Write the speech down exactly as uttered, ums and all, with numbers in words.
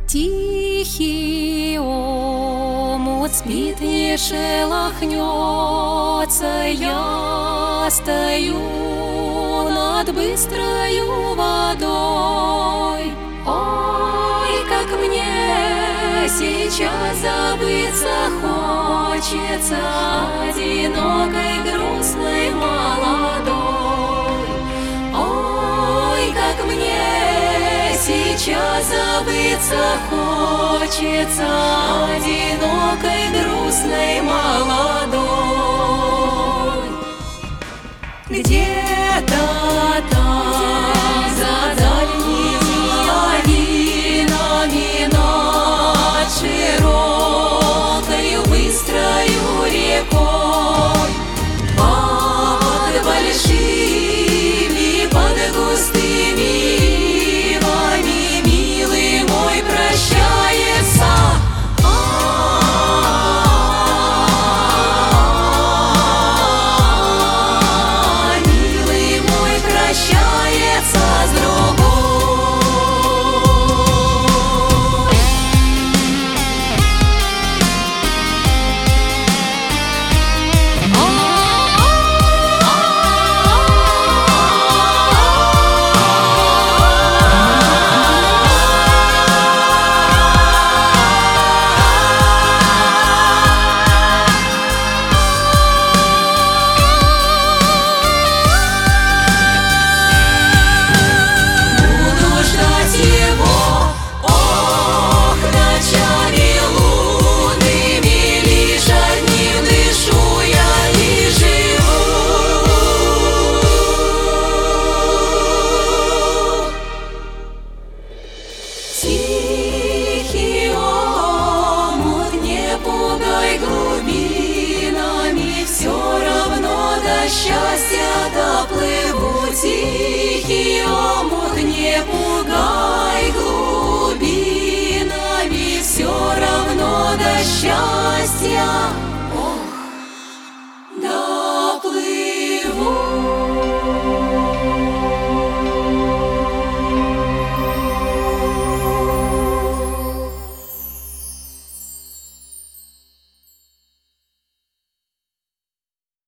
Тихий омут спит, не шелохнется. Я стою над быстрою водой. Ой, как мне сейчас забыться хочется, одинокой, грустной, молодой. Ой, как мне сейчас забыться хочется, одинокой, грустной, молодой. Где-то там, за дальними долинами, над широкою, быстрою рекой, под большими, под густыми ивами, милый мой прощается. Прощается с другой. Тихий омут, не пугай глубинами, все равно до счастья доплыву. Тихий омут, не пугай глубинами, все равно до счастья